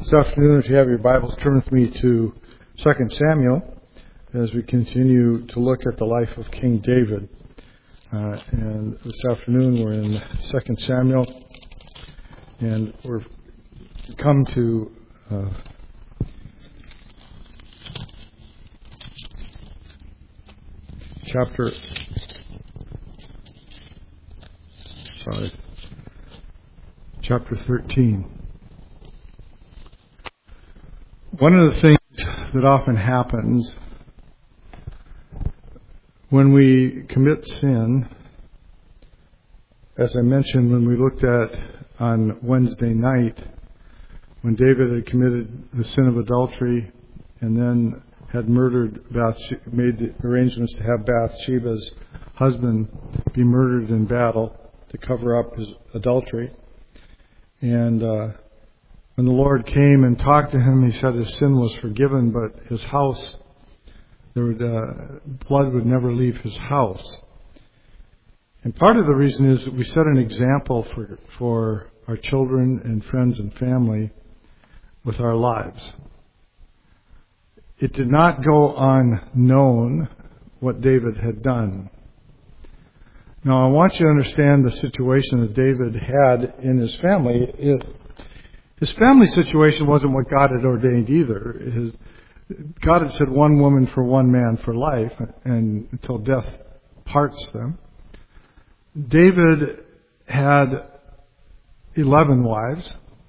This afternoon, if you have your Bibles, turn with me to 2 Samuel as we continue to look at the life of King David. And this afternoon we're in 2 Samuel, and we've come to chapter 13. One of the things that often happens when we commit sin, as I mentioned when we looked at on Wednesday night, when David had committed the sin of adultery and then had made the arrangements to have Bathsheba's husband be murdered in battle to cover up his adultery. And when the Lord came and talked to him, he said his sin was forgiven, but his house, blood would never leave his house. And part of the reason is that we set an example for our children and friends and family with our lives. It did not go unknown what David had done. Now, I want you to understand the situation that David had in his family. His family situation wasn't what God had ordained either. God had said one woman for one man for life, and until death parts them. David had 11 wives,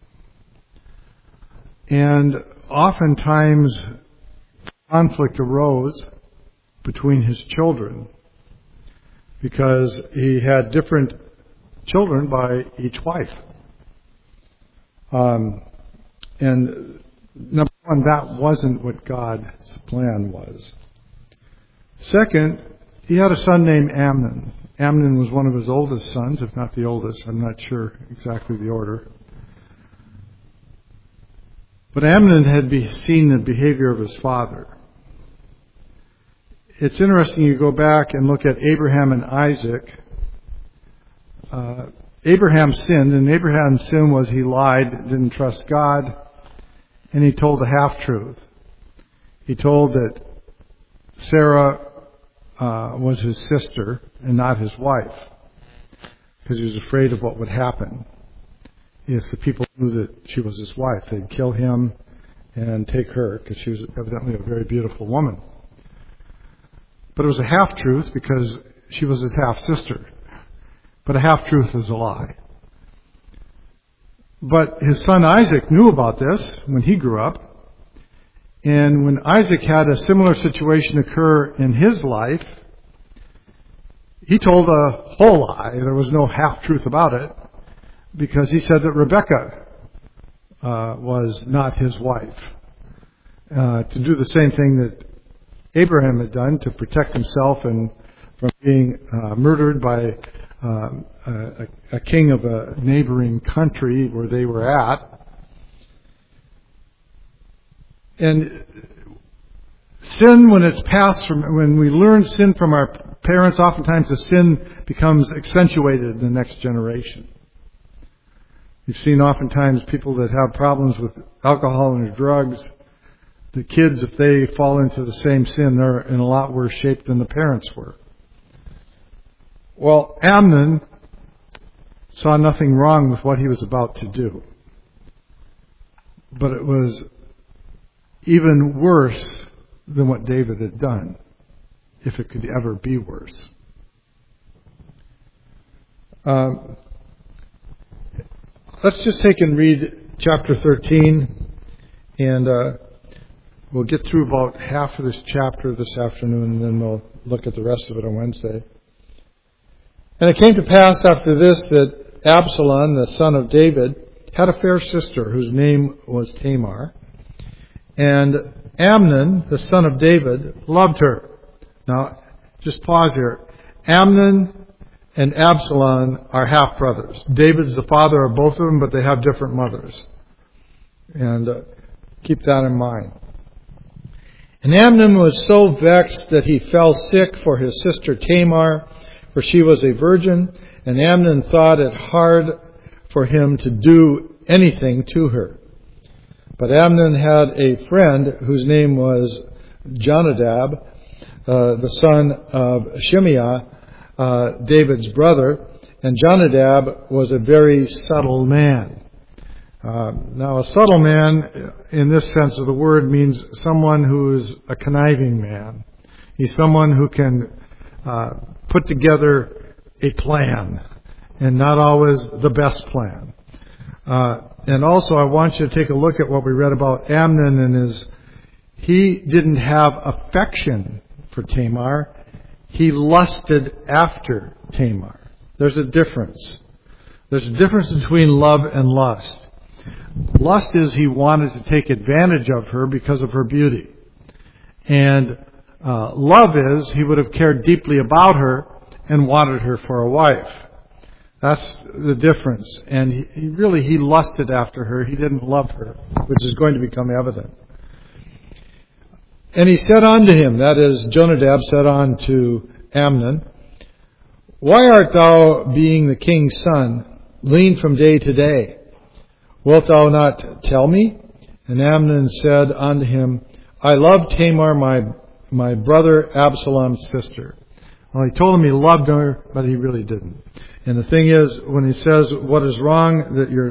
and oftentimes conflict arose between his children because he had different children by each wife. And number one, that wasn't what God's plan was. Second, he had a son named Amnon. Amnon was one of his oldest sons, if not the oldest. I'm not sure exactly the order. But Amnon had seen the behavior of his father. It's interesting, you go back and look at Abraham and Isaac. Abraham sinned, and Abraham's sin was he lied, didn't trust God, and he told a half-truth. He told that Sarah was his sister and not his wife, because he was afraid of what would happen if the people knew that she was his wife. They'd kill him and take her, because she was evidently a very beautiful woman. But it was a half-truth because she was his half-sister. But a half-truth is a lie. But his son Isaac knew about this when he grew up. And when Isaac had a similar situation occur in his life, he told a whole lie. There was no half-truth about it, because he said that Rebekah was not his wife. To do the same thing that Abraham had done to protect himself and from being murdered by a king of a neighboring country where they were at. And sin, when it's passed when we learn sin from our parents, oftentimes the sin becomes accentuated in the next generation. You've seen oftentimes people that have problems with alcohol and drugs. The kids, if they fall into the same sin, they're in a lot worse shape than the parents were. Well, Amnon saw nothing wrong with what he was about to do. But it was even worse than what David had done, if it could ever be worse. Let's just take and read chapter 13, and we'll get through about half of this chapter this afternoon, and then we'll look at the rest of it on Wednesday. And it came to pass after this that Absalom, the son of David, had a fair sister whose name was Tamar. And Amnon, the son of David, loved her. Now, just pause here. Amnon and Absalom are half-brothers. David's the father of both of them, but they have different mothers. And keep that in mind. And Amnon was so vexed that he fell sick for his sister Tamar, for she was a virgin, and Amnon thought it hard for him to do anything to her. But Amnon had a friend whose name was Jonadab, the son of Shimeah, David's brother, and Jonadab was a very subtle man. Now, a subtle man, in this sense of the word, means someone who is a conniving man. He's someone who can put together a plan, and not always the best plan. And also, I want you to take a look at what we read about Amnon and he didn't have affection for Tamar. He lusted after Tamar. There's a difference. There's a difference between love and lust. Lust is he wanted to take advantage of her because of her beauty. And love is he would have cared deeply about her and wanted her for a wife. That's the difference. And he lusted after her. He didn't love her, which is going to become evident. And he said unto him, that is, Jonadab said unto Amnon, Why art thou, being the king's son, lean from day to day? Wilt thou not tell me? And Amnon said unto him, I love Tamar, my brother Absalom's sister. Well, he told him he loved her, but he really didn't. And the thing is, when he says what is wrong,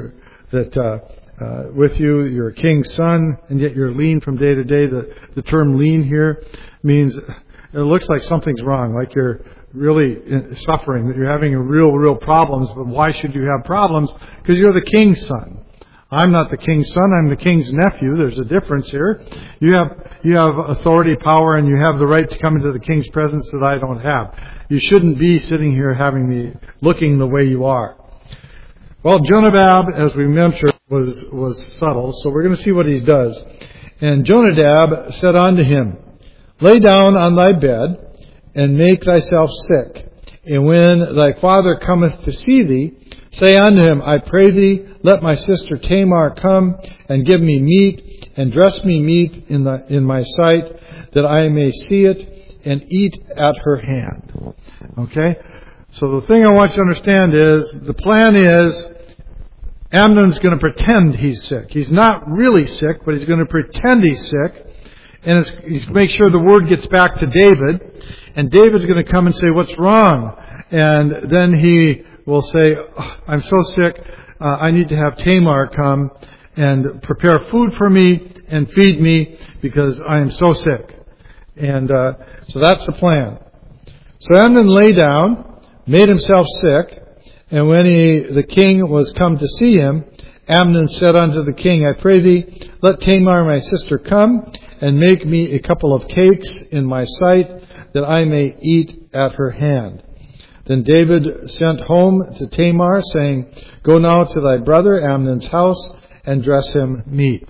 with you, you're a king's son, and yet you're lean from day to day. The term lean here means it looks like something's wrong, like you're really suffering, that you're having real problems. But why should you have problems? Because you're the king's son. I'm not the king's son, I'm the king's nephew. There's a difference here. You have authority, power, and you have the right to come into the king's presence that I don't have. You shouldn't be sitting here looking the way you are. Well, Jonadab, as we mentioned, was subtle, so we're going to see what he does. And Jonadab said unto him, Lay down on thy bed, and make thyself sick. And when thy father cometh to see thee, say unto him, I pray thee, let my sister Tamar come and give me meat, and dress me meat in my sight, that I may see it and eat at her hand. Okay? So the thing I want you to understand is, the plan is, Amnon's going to pretend he's sick. He's not really sick, but he's going to pretend he's sick. And he's make sure the word gets back to David. And David's going to come and say, what's wrong? And then he will say, I'm so sick, I need to have Tamar come and prepare food for me and feed me because I am so sick. And so that's the plan. So Amnon lay down, made himself sick, and when the king was come to see him, Amnon said unto the king, I pray thee, let Tamar my sister come, and make me a couple of cakes in my sight, that I may eat at her hand. Then David sent home to Tamar, saying, Go now to thy brother Amnon's house, and dress him meat.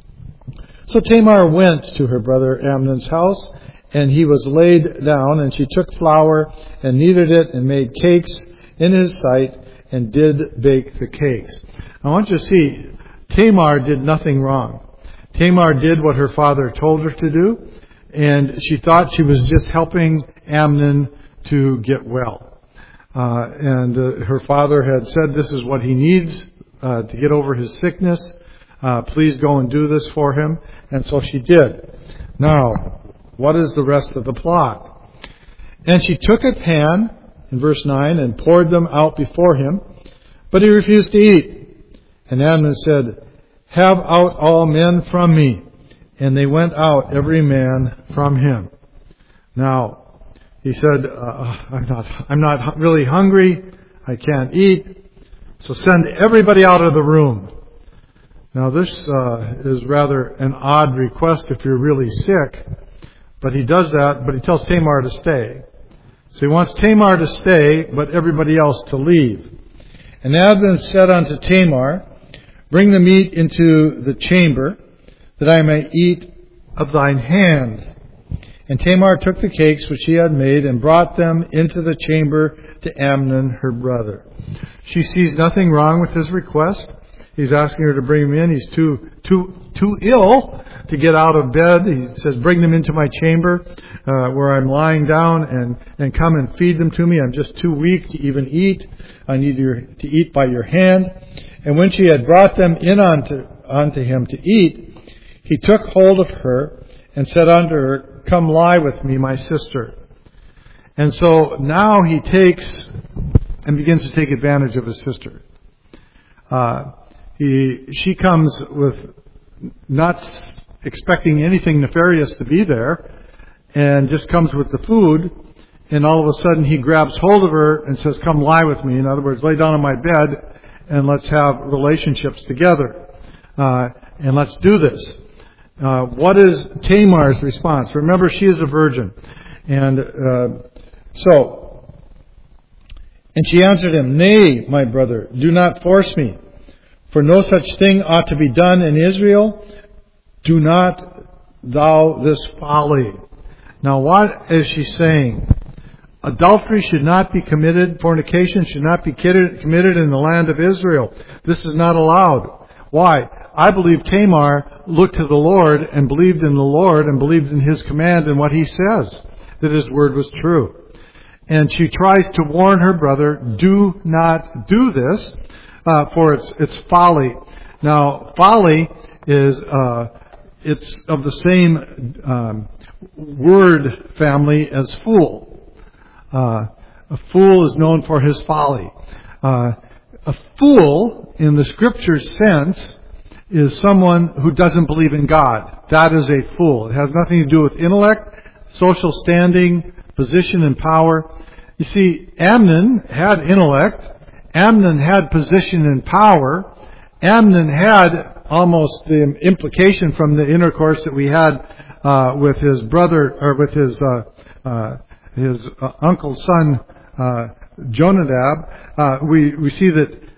So Tamar went to her brother Amnon's house, and he was laid down, and she took flour, and kneaded it, and made cakes in his sight, and did bake the cakes. I want you to see, Tamar did nothing wrong. Tamar did what her father told her to do, and she thought she was just helping Amnon to get well. Her father had said this is what he needs to get over his sickness. Please go and do this for him. And so she did. Now, what is the rest of the plot? And she took a pan, in verse 9, and poured them out before him, but he refused to eat. And Amnon said, Have out all men from me. And they went out, every man from him. Now, he said, I'm not really hungry. I can't eat. So send everybody out of the room. Now, this is rather an odd request if you're really sick. But he does that, but he tells Tamar to stay. So he wants Tamar to stay, but everybody else to leave. And Amnon said unto Tamar, Bring the meat into the chamber, that I may eat of thine hand. And Tamar took the cakes which she had made, and brought them into the chamber to Amnon her brother. She sees nothing wrong with his request. He's asking her to bring him in. He's too ill to get out of bed. He says, Bring them into my chamber where I'm lying down, and come and feed them to me. I'm just too weak to even eat. I need to eat by your hand. And when she had brought them in unto unto him to eat, he took hold of her and said unto her, Come lie with me, my sister. And so now he takes and begins to take advantage of his sister. She comes with not expecting anything nefarious to be there, and just comes with the food, and all of a sudden he grabs hold of her and says, Come lie with me. In other words, lay down on my bed and let's have relationships together. And let's do this. What is Tamar's response? Remember, she is a virgin. And and she answered him, Nay, my brother, do not force me, for no such thing ought to be done in Israel. Do not thou this folly. Now what is she saying? Adultery should not be committed, fornication should not be committed in the land of Israel. This is not allowed. Why? I believe Tamar looked to the Lord and believed in the Lord and believed in His command and what He says, that His word was true. And she tries to warn her brother, do not do this, for it's folly. Now, folly is, it's of the same word family as fool. A fool is known for his folly. A fool, in the Scripture's sense, is someone who doesn't believe in God. That is a fool. It has nothing to do with intellect, social standing, position, and power. You see, Amnon had intellect. Amnon had position and power. Amnon had almost the implication from the intercourse that we had with his brother, or with his uncle's son, Jonadab. We see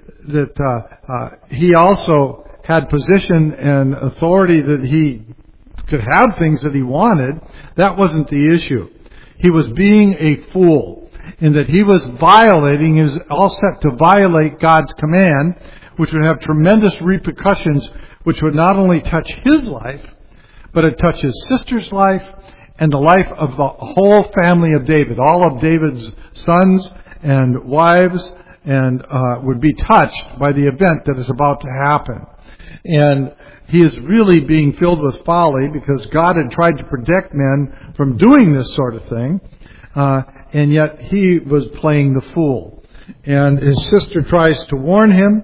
that he also had position and authority, that he could have things that he wanted. That wasn't the issue. He was being a fool, in that he was violating, is all set to violate God's command, which would have tremendous repercussions, which would not only touch his life, but it touch his sister's life and the life of the whole family of David. All of David's sons and wives and would be touched by the event that is about to happen. And he is really being filled with folly, because God had tried to protect men from doing this sort of thing, and yet he was playing the fool. And his sister tries to warn him,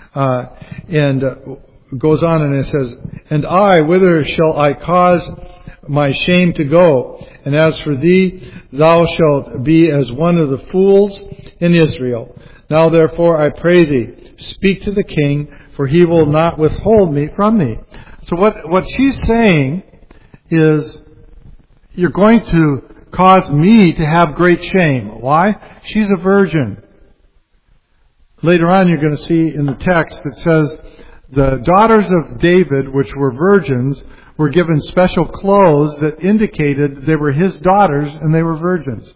and goes on and it says, And I, whither shall I cause my shame to go? And as for thee, thou shalt be as one of the fools in Israel. Now therefore I pray thee, speak to the king, for he will not withhold me from thee. So what she's saying is, you're going to cause me to have great shame. Why? She's a virgin. Later on you're going to see in the text that says, the daughters of David, which were virgins, were given special clothes that indicated they were his daughters and they were virgins.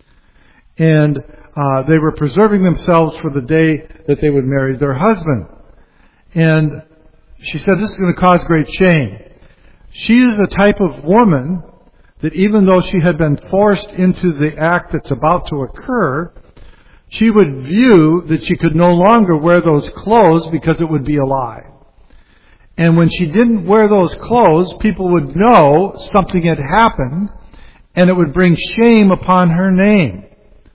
And they were preserving themselves for the day that they would marry their husband. And she said, this is going to cause great shame. She is the type of woman that even though she had been forced into the act that's about to occur, she would view that she could no longer wear those clothes because it would be a lie. And when she didn't wear those clothes, people would know something had happened, and it would bring shame upon her name.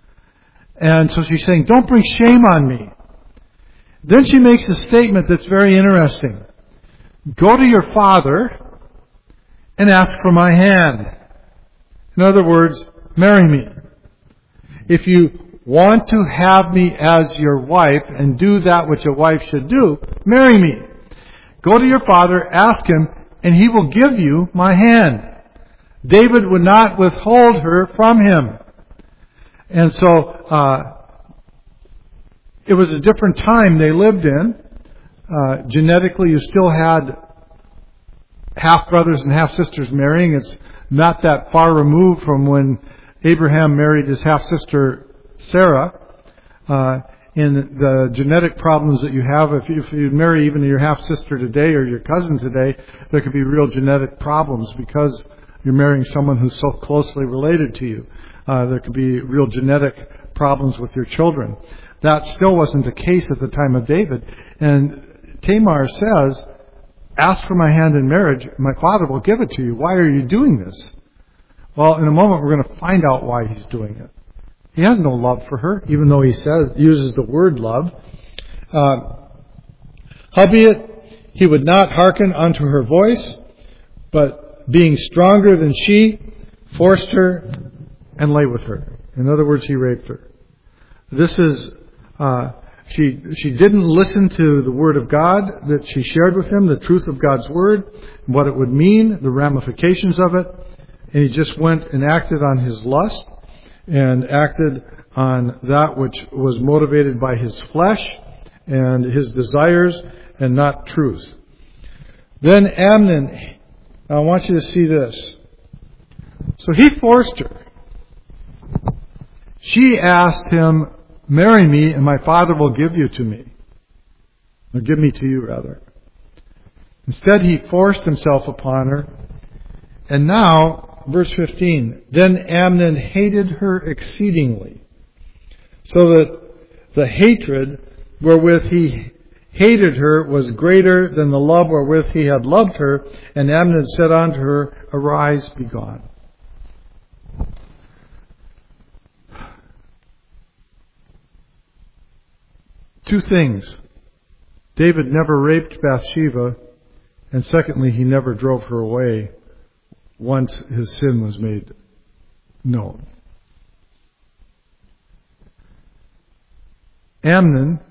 And so she's saying, don't bring shame on me. Then she makes a statement that's very interesting. Go to your father and ask for my hand. In other words, marry me. If you want to have me as your wife and do that which a wife should do, marry me. Go to your father, ask him, and he will give you my hand. David would not withhold her from him. And so, it was a different time they lived in. Genetically, you still had half-brothers and half-sisters marrying. It's not that far removed from when Abraham married his half-sister Sarah. In the genetic problems that you have, if you marry even your half-sister today or your cousin today, there could be real genetic problems because you're marrying someone who's so closely related to you. There could be real genetic problems with your children. That still wasn't the case at the time of David. And Tamar says, ask for my hand in marriage, my father will give it to you. Why are you doing this? Well, in a moment we're going to find out why he's doing it. He has no love for her, even though he uses the word love. Howbeit, he would not hearken unto her voice, but being stronger than she, forced her and lay with her. In other words, he raped her. This is, she didn't listen to the Word of God that she shared with him, the truth of God's Word, what it would mean, the ramifications of it, and he just went and acted on his lust and acted on that which was motivated by his flesh and his desires and not truth. Then Amnon, I want you to see this. So he forced her. She asked him, marry me and my father will give you to me. Or give me to you, rather. Instead, he forced himself upon her. And now, verse 15, then Amnon hated her exceedingly, so that the hatred wherewith he hated her was greater than the love wherewith he had loved her. And Amnon said unto her, arise, be gone. Two things. David never raped Bathsheba, and secondly, he never drove her away once his sin was made known. Amnon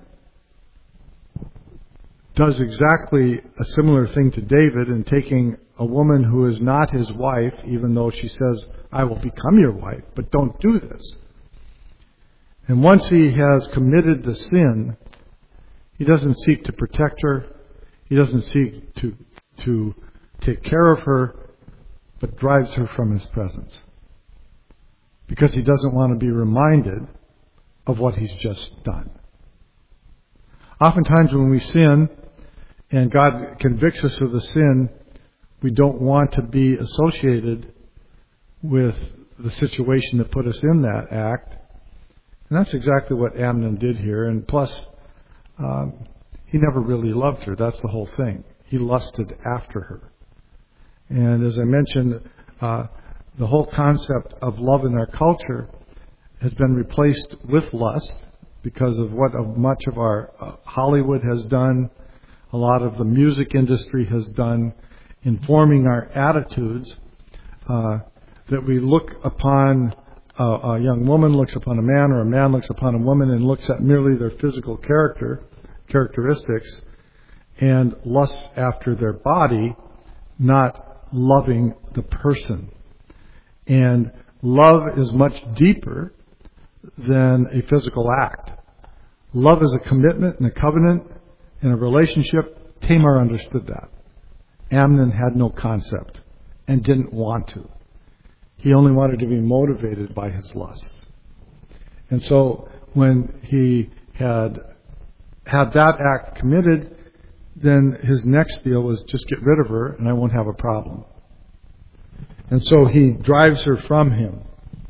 does exactly a similar thing to David in taking a woman who is not his wife, even though she says, I will become your wife, but don't do this. And once he has committed the sin, he doesn't seek to protect her. He doesn't seek to take care of her, but drives her from his presence. Because he doesn't want to be reminded of what he's just done. Oftentimes when we sin, and God convicts us of the sin, we don't want to be associated with the situation that put us in that act. And that's exactly what Amnon did here. And plus, he never really loved her. That's the whole thing. He lusted after her. And as I mentioned, the whole concept of love in our culture has been replaced with lust because of what much of our Hollywood has done, a lot of the music industry has done, informing our attitudes, that we look upon a young woman looks upon a man, or a man looks upon a woman and looks at merely their physical characteristics, and lusts after their body, not loving the person. And love is much deeper than a physical act. Love is a commitment and a covenant and a relationship. Tamar understood that. Amnon had no concept and didn't want to. He only wanted to be motivated by his lusts. And so when he had that act committed, then his next deal was just get rid of her and I won't have a problem. And so he drives her from him.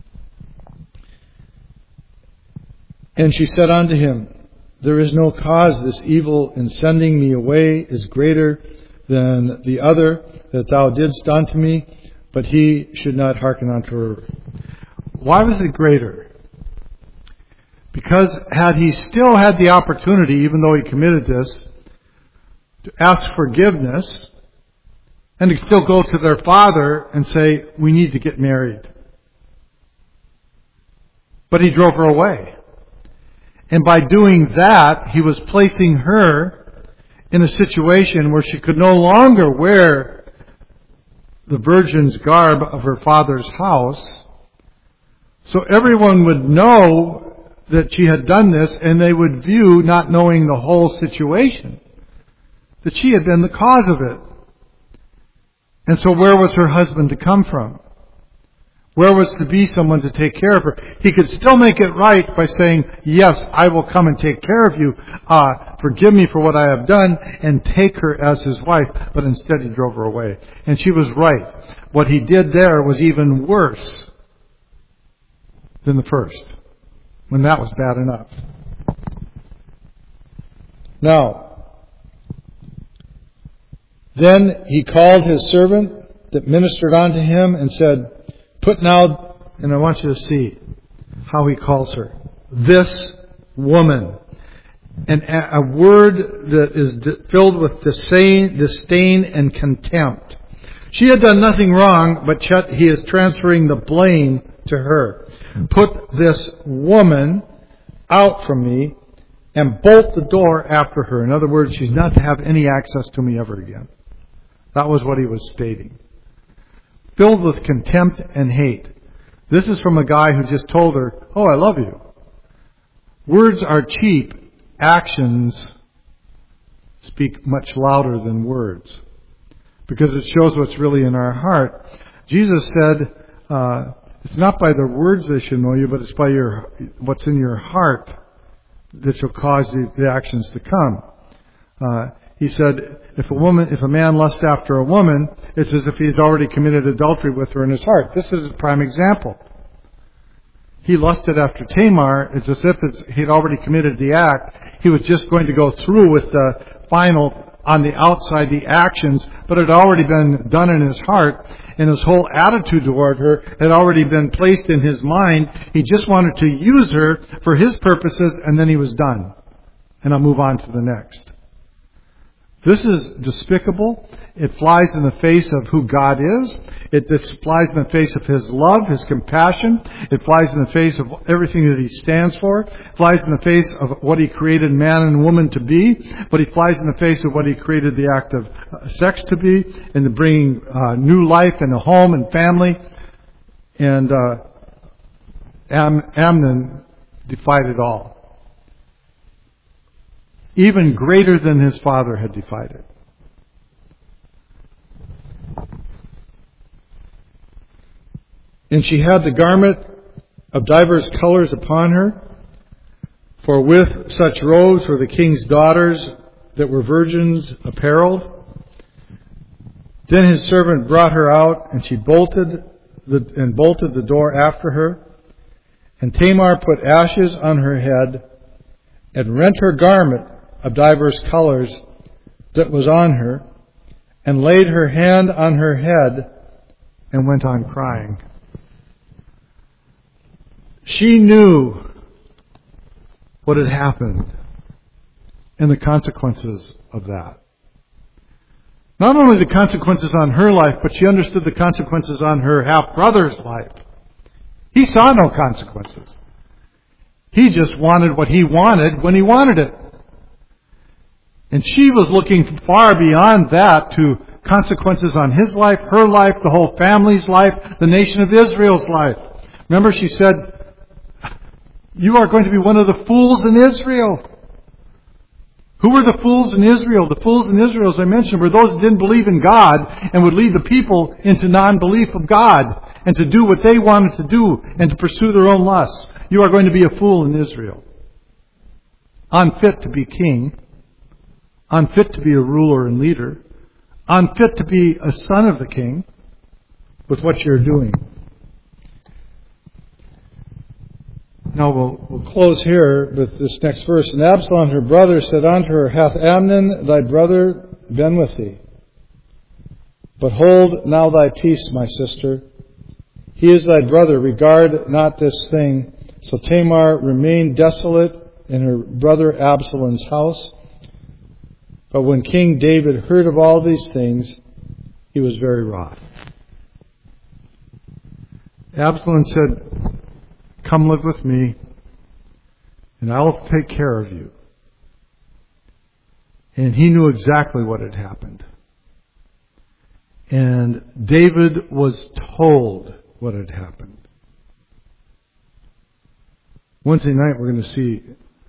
And she said unto him, there is no cause. This evil in sending me away is greater than the other that thou didst unto me, but he should not hearken unto her. Why was it greater? Because had he still had the opportunity, even though he committed this, to ask forgiveness and to still go to their father and say, we need to get married. But he drove her away. And by doing that, he was placing her in a situation where she could no longer wear the virgin's garb of her father's house. So everyone would know that she had done this, and they would view, not knowing the whole situation, that she had been the cause of it. And so where was her husband to come from? Where was to be someone to take care of her? He could still make it right by saying, yes, I will come and take care of you. Forgive me for what I have done, and take her as his wife. But instead he drove her away. And she was right. What he did there was even worse than the first, when that was bad enough. Now, Then he called his servant that ministered unto him and said, put now, and I want you to see how he calls her, this woman. And a word that is filled with disdain and contempt. She had done nothing wrong, but yet he is transferring the blame to her. Put this woman out from me and bolt the door after her. In other words, she's not to have any access to me ever again. That was what he was stating. Filled with contempt and hate. This is from a guy who just told her, oh, I love you. Words are cheap. Actions speak much louder than words, because it shows what's really in our heart. Jesus said, it's not by the words they should know you, but it's by what's in your heart that shall cause the actions to come. He said, if a man lusts after a woman, it's as if he's already committed adultery with her in his heart. This is a prime example. He lusted after Tamar. It's as if he'd already committed the act. He was just going to go through with the final, on the outside, the actions, but it had already been done in his heart, and his whole attitude toward her had already been placed in his mind. He just wanted to use her for his purposes, and then he was done. And I'll move on to the next. This is despicable. It flies in the face of who God is. It flies in the face of His love, His compassion. It flies in the face of everything that He stands for. It flies in the face of what He created man and woman to be. But He flies in the face of what He created the act of sex to be, and to bring new life in a home and family. And Amnon defied it all. Even greater than his father had defied it. And she had the garment of divers colors upon her, for with such robes were the king's daughters that were virgins apparelled. Then his servant brought her out, and she bolted the door after her. And Tamar put ashes on her head, and rent her garment of divers colors that was on her, and laid her hand on her head, and went on crying. She knew what had happened and the consequences of that. Not only the consequences on her life, but she understood the consequences on her half-brother's life. He saw no consequences. He just wanted what he wanted when he wanted it. And she was looking far beyond that to consequences on his life, her life, the whole family's life, the nation of Israel's life. Remember, she said, you are going to be one of the fools in Israel. Who were the fools in Israel? The fools in Israel, as I mentioned, were those who didn't believe in God and would lead the people into non-belief of God and to do what they wanted to do and to pursue their own lusts. You are going to be a fool in Israel. Unfit to be king. Unfit to be a ruler and leader. Unfit to be a son of the king with what you're doing. Now we'll close here with this next verse. And Absalom, her brother, said unto her, hath Amnon thy brother been with thee? But hold now thy peace, my sister. He is thy brother. Regard not this thing. So Tamar remained desolate in her brother Absalom's house. But when King David heard of all these things, he was very wroth. Absalom said, come live with me, and I'll take care of you. And he knew exactly what had happened. And David was told what had happened. Wednesday night we're going to see,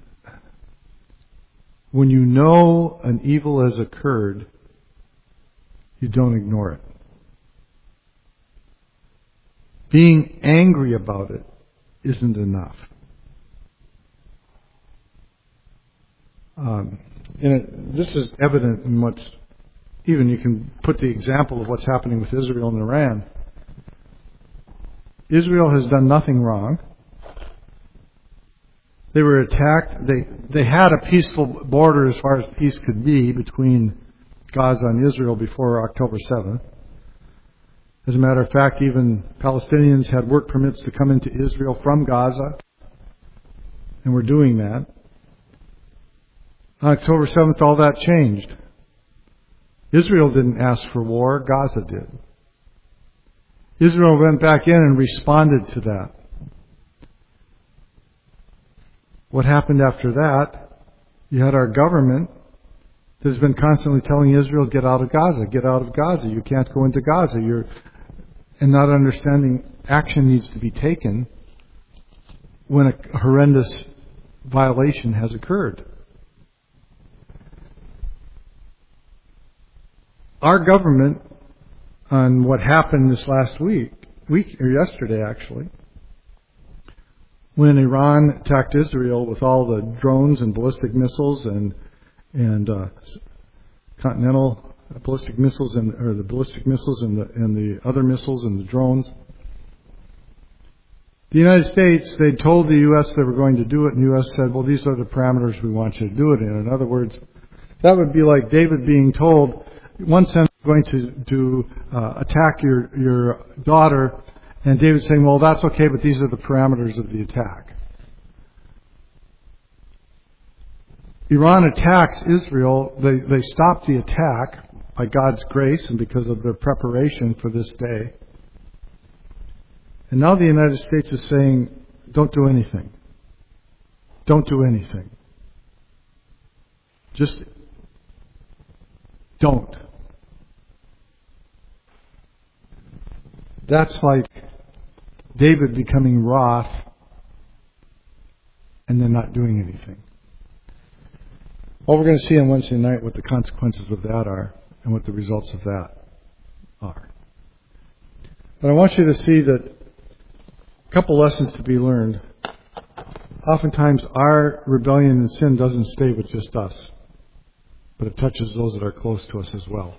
when you know an evil has occurred, you don't ignore it. Being angry about it isn't enough. This is evident in what's, even you can put the example of what's happening with Israel and Iran. Israel has done nothing wrong. They were attacked. They had a peaceful border as far as peace could be between Gaza and Israel before October 7th. As a matter of fact, even Palestinians had work permits to come into Israel from Gaza, and we're doing that. On October 7th, all that changed. Israel didn't ask for war, Gaza did. Israel went back in and responded to that. What happened after that? You had our government that has been constantly telling Israel, get out of Gaza, get out of Gaza. You can't go into Gaza. And not understanding action needs to be taken when a horrendous violation has occurred. Our government, on what happened this last week or yesterday actually, when Iran attacked Israel with all the drones and ballistic missiles and continental ballistic missiles or the ballistic missiles and the other missiles and the drones. The United States, they told the U.S. they were going to do it, and the U.S. said, well, these are the parameters we want you to do it in. In other words, that would be like David being told, one sense, going to attack your daughter, and David saying, well, that's okay, but these are the parameters of the attack. Iran attacks Israel. They stop the attack by God's grace and because of their preparation for this day. And now the United States is saying, don't do anything. Don't do anything. Just don't. That's like David becoming wroth and then not doing anything. Well, we're going to see on Wednesday night what the consequences of that are and what the results of that are. But I want you to see that a couple lessons to be learned. Oftentimes our rebellion and sin doesn't stay with just us, but it touches those that are close to us as well.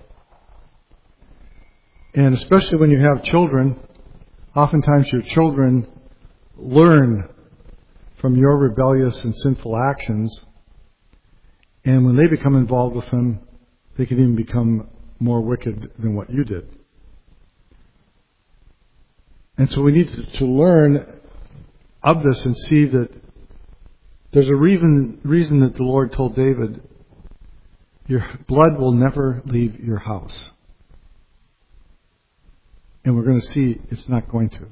And especially when you have children, oftentimes your children learn from your rebellious and sinful actions. And when they become involved with them, they can even become more wicked than what you did. And so we need to learn of this and see that there's a reason that the Lord told David, your blood will never leave your house. And we're going to see it's not going to.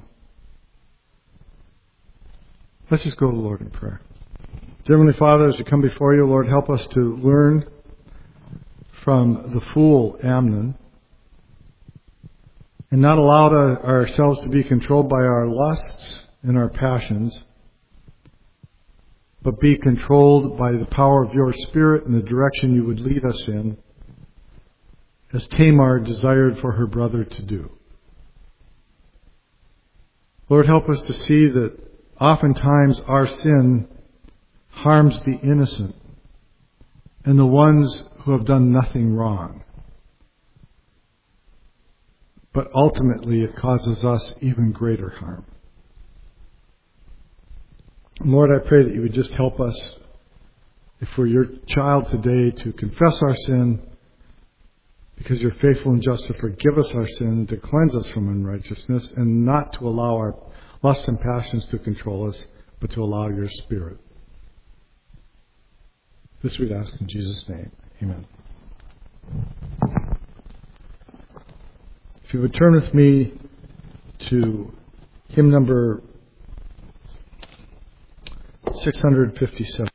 Let's just go to the Lord in prayer. Dear Heavenly Father, as we come before you, Lord, help us to learn from the fool Amnon and not allow ourselves to be controlled by our lusts and our passions, but be controlled by the power of your Spirit and the direction you would lead us in, as Tamar desired for her brother to do. Lord, help us to see that oftentimes our sin harms the innocent and the ones who have done nothing wrong. But ultimately it causes us even greater harm. Lord, I pray that you would just help us, if we're your child today, to confess our sin, because you're faithful and just to forgive us our sin and to cleanse us from unrighteousness, and not to allow our lusts and passions to control us, but to allow your Spirit. This we'd ask in Jesus' name. Amen. If you would turn with me to hymn number 657.